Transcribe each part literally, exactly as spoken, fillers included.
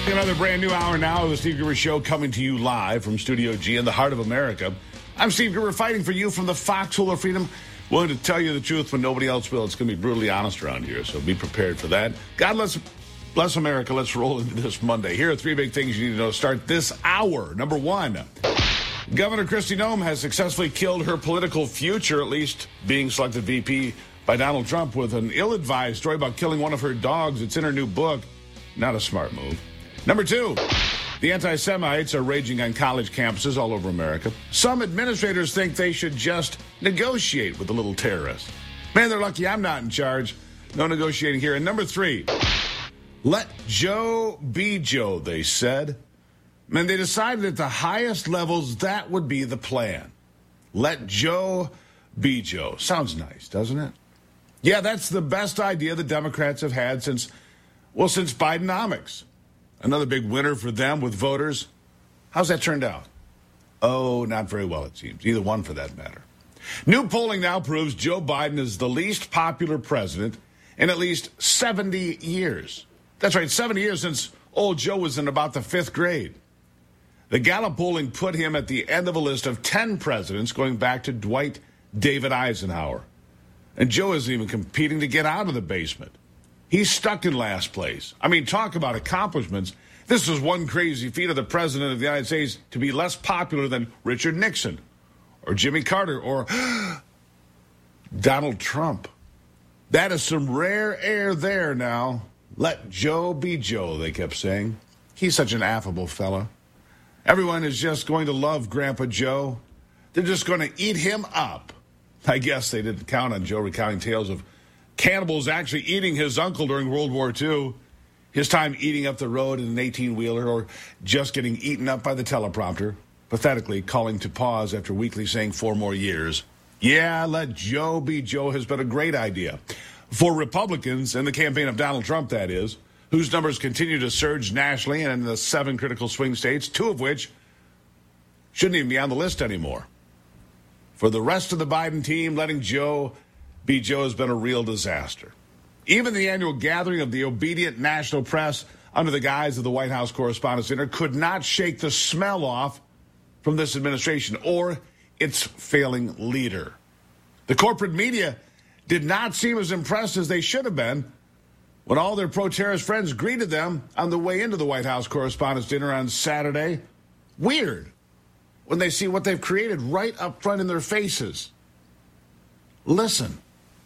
Another brand new hour now of the Steve Gruber Show coming to you live from Studio G in the heart of America. I'm Steve Gruber, fighting for you from the foxhole of freedom. Willing to tell you the truth when nobody else will. It's going to be brutally honest around here, so be prepared for that. God bless, bless America. Let's roll into this Monday. Here are three big things you need to know to start this hour. Number one, Governor Kristi Noem has successfully killed her political future, at least being selected V P by Donald Trump, with an ill-advised story about killing one of her dogs. It's in her new book. Not a smart move. Number two, the anti-Semites are raging on college campuses all over America. Some administrators think they should just negotiate with the little terrorists. Man, they're lucky I'm not in charge. No negotiating here. And number three, let Joe be Joe, they said. And they decided at the highest levels that would be the plan. Let Joe be Joe. Sounds nice, doesn't it? Yeah, that's the best idea the Democrats have had since, well, since Bidenomics. Another big winner for them with voters. How's that turned out? Oh, not very well, it seems. Either one for that matter. New polling now proves Joe Biden is the least popular president in at least seventy years. That's right, seventy years since old Joe was in about the fifth grade. The Gallup polling put him at the end of a list of ten presidents going back to Dwight David Eisenhower. And Joe isn't even competing to get out of the basement. He's stuck in last place. I mean, talk about accomplishments. This is one crazy feat of the president of the United States to be less popular than Richard Nixon or Jimmy Carter or Donald Trump. That is some rare air there now. Let Joe be Joe, they kept saying. He's such an affable fella. Everyone is just going to love Grandpa Joe. They're just going to eat him up. I guess they didn't count on Joe recounting tales of cannibals actually eating his uncle during World War Two, his time eating up the road in an eighteen-wheeler, or just getting eaten up by the teleprompter, pathetically calling to pause after weekly saying four more years. Yeah, let Joe be Joe has been a great idea. For Republicans in the campaign of Donald Trump, that is, whose numbers continue to surge nationally and in the seven critical swing states, two of which shouldn't even be on the list anymore. For the rest of the Biden team, letting Joe be Joe has been a real disaster. Even the annual gathering of the obedient national press under the guise of the White House Correspondents' Dinner could not shake the smell off from this administration or its failing leader. The corporate media did not seem as impressed as they should have been when all their pro-terrorist friends greeted them on the way into the White House Correspondents' Dinner on Saturday. Weird when they see what they've created right up front in their faces. Listen.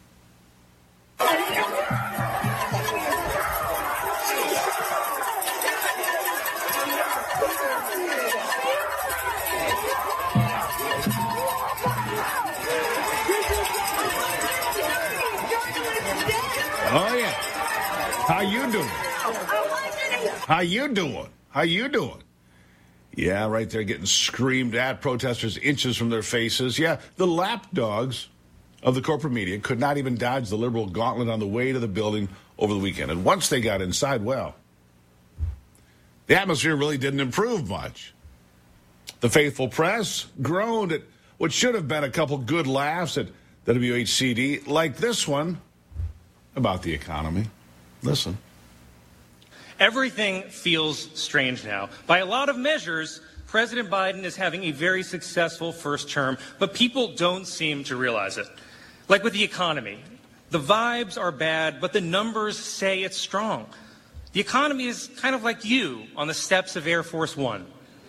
Oh, yeah. How you doing? How you doing? How you doing? Yeah, right there getting screamed at, protesters inches from their faces. Yeah, the lapdogs of the corporate media could not even dodge the liberal gauntlet on the way to the building over the weekend. And once they got inside, well, the atmosphere really didn't improve much. The faithful press groaned at what should have been a couple good laughs at W H C D, like this one about the economy. Listen. Everything feels strange now. By a lot of measures, President Biden is having a very successful first term, but people don't seem to realize it. Like with the economy, the vibes are bad, but the numbers say it's strong. The economy is kind of like you on the steps of Air Force One.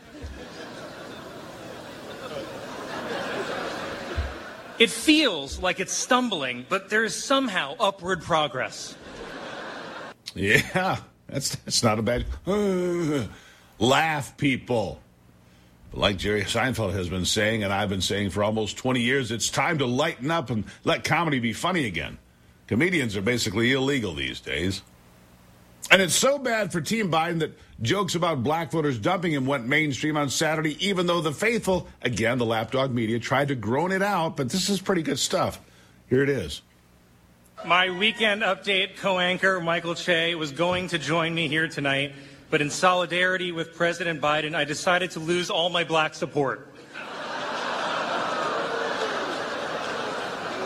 It feels like it's stumbling, but there is somehow upward progress. Yeah, that's, that's not a bad... Uh, laugh, people. But like Jerry Seinfeld has been saying, and I've been saying for almost twenty years, it's time to lighten up and let comedy be funny again. Comedians are basically illegal these days. And it's so bad for Team Biden that jokes about black voters dumping him went mainstream on Saturday, even though the faithful, again, the lapdog media, tried to groan it out. But this is pretty good stuff. Here it is. My Weekend Update co-anchor, Michael Che, was going to join me here tonight, but in solidarity with President Biden, I decided to lose all my black support.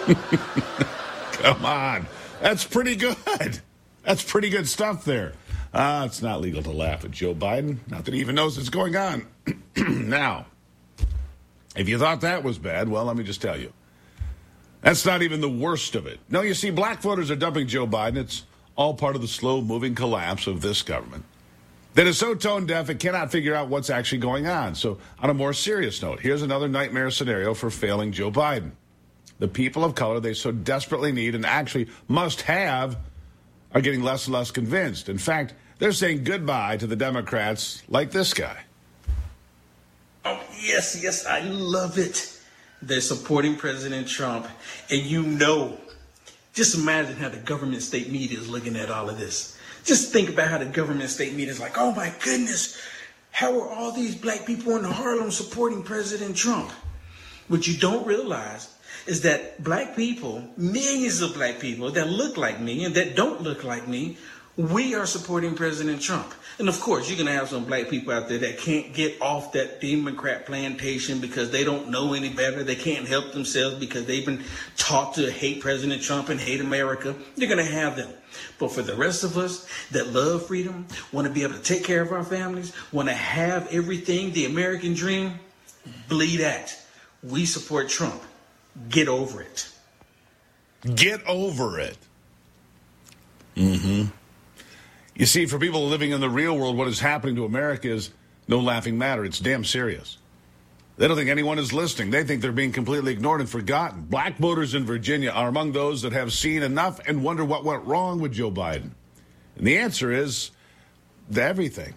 Come on. That's pretty good. That's pretty good stuff there. Ah, it's not legal to laugh at Joe Biden. Not that he even knows what's going on. Now, if you thought that was bad, well, let me just tell you. That's not even the worst of it. No, you see, black voters are dumping Joe Biden. It's all part of the slow-moving collapse of this government that is so tone-deaf it cannot figure out what's actually going on. So on a more serious note, here's another nightmare scenario for failing Joe Biden. The people of color they so desperately need and actually must have are getting less and less convinced. In fact, they're saying goodbye to the Democrats like this guy. Oh, yes, yes, I love it. They're supporting President Trump. And you know, just imagine how the government state media is looking at all of this. Just think about how the government state media is like, oh my goodness, how are all these black people in Harlem supporting President Trump? What you don't realize is that black people, millions of black people that look like me and that don't look like me, we are supporting President Trump. And of course, you're going to have some black people out there that can't get off that Democrat plantation because they don't know any better. They can't help themselves because they've been taught to hate President Trump and hate America. You're going to have them. But for the rest of us that love freedom, want to be able to take care of our families, want to have everything, the American dream, believe that. We support Trump. Get over it. Get over it. Mm-hmm. You see, for people living in the real world, what is happening to America is no laughing matter. It's damn serious. They don't think anyone is listening. They think they're being completely ignored and forgotten. Black voters in Virginia are among those that have seen enough and wonder what went wrong with Joe Biden. And the answer is everything.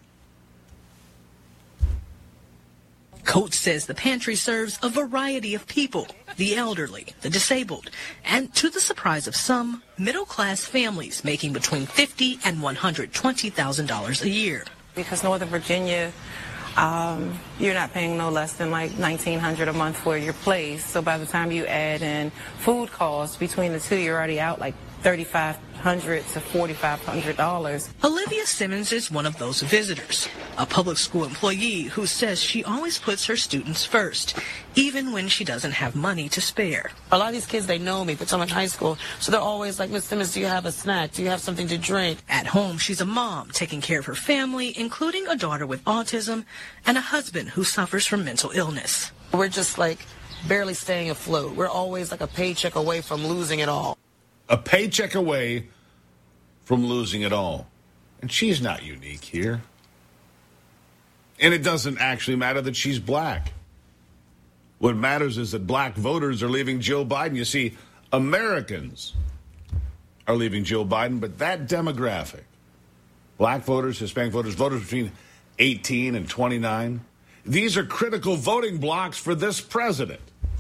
Coates says the pantry serves a variety of people, the elderly, the disabled, and to the surprise of some, middle-class families making between fifty thousand dollars and one hundred twenty thousand dollars a year. Because Northern Virginia, um, you're not paying no less than like nineteen hundred dollars a month for your place. So by the time you add in food costs between the two, you're already out like thirty-five hundred dollars to forty-five hundred dollars. Olivia Simmons is one of those visitors, a public school employee who says she always puts her students first, even when she doesn't have money to spare. A lot of these kids, they know me, but I'm in high school, so they're always like, Miss Simmons, do you have a snack? Do you have something to drink? At home, she's a mom taking care of her family, including a daughter with autism and a husband who suffers from mental illness. We're just like barely staying afloat. We're always like a paycheck away from losing it all. A paycheck away from losing it all. And she's not unique here. And it doesn't actually matter that she's black. What matters is that black voters are leaving Joe Biden. You see, Americans are leaving Joe Biden, but that demographic, black voters, Hispanic voters, voters between eighteen and twenty-nine, these are critical voting blocks for this president.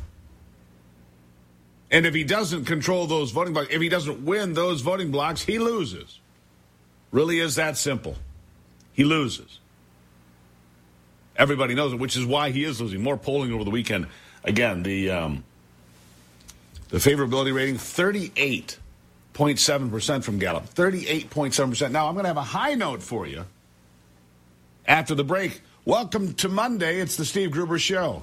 And if he doesn't control those voting blocks, if he doesn't win those voting blocks, he loses. Really is that simple. He loses. Everybody knows it, which is why he is losing. More polling over the weekend. Again, the um, the favorability rating, thirty-eight point seven percent from Gallup. thirty-eight point seven percent. Now, I'm going to have a high note for you after the break. Welcome to Monday. It's the Steve Gruber Show.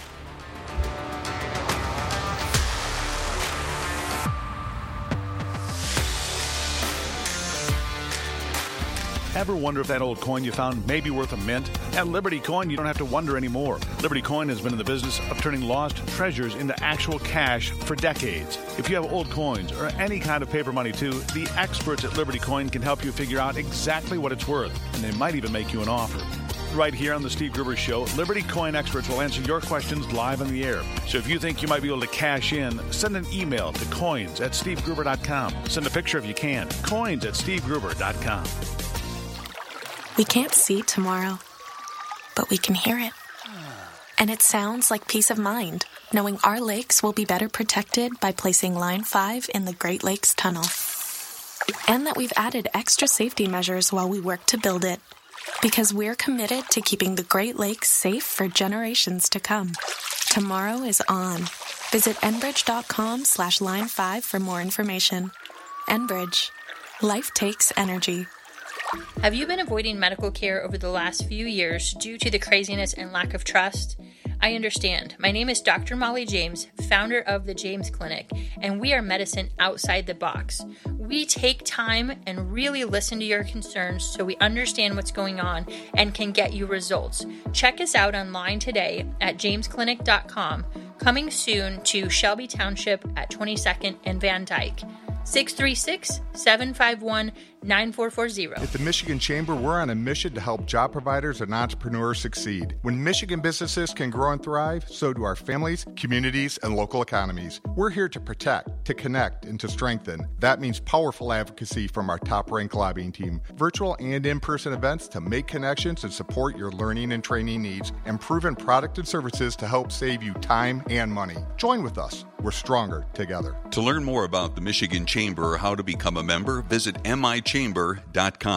Ever wonder if that old coin you found may be worth a mint? At Liberty Coin, you don't have to wonder anymore. Liberty Coin has been in the business of turning lost treasures into actual cash for decades. If you have old coins or any kind of paper money too, the experts at Liberty Coin can help you figure out exactly what it's worth, and they might even make you an offer. Right here on the Steve Gruber Show, Liberty Coin experts will answer your questions live on the air. So if you think you might be able to cash in, send an email to coins at steve gruber dot com. Send a picture if you can. Coins at steve gruber dot com. We can't see tomorrow, but we can hear it. And it sounds like peace of mind, knowing our lakes will be better protected by placing Line five in the Great Lakes Tunnel. And that we've added extra safety measures while we work to build it. Because we're committed to keeping the Great Lakes safe for generations to come. Tomorrow is on. Visit enbridge.com slash line five for more information. Enbridge. Life takes energy. Have you been avoiding medical care over the last few years due to the craziness and lack of trust? I understand. My name is Doctor Molly James, founder of the James Clinic, and we are medicine outside the box. We take time and really listen to your concerns so we understand what's going on and can get you results. Check us out online today at james clinic dot com. Coming soon to Shelby Township at twenty-second and Van Dyke. six three six, seven five one, nine four four zero. At the Michigan Chamber, we're on a mission to help job providers and entrepreneurs succeed. When Michigan businesses can grow and thrive, so do our families, communities, and local economies. We're here to protect, to connect, and to strengthen. That means powerful advocacy from our top-ranked lobbying team, virtual and in-person events to make connections and support your learning and training needs, and proven product and services to help save you time and money. Join with us. We're stronger together. To learn more about the Michigan Chamber or how to become a member, visit m i chamber dot com.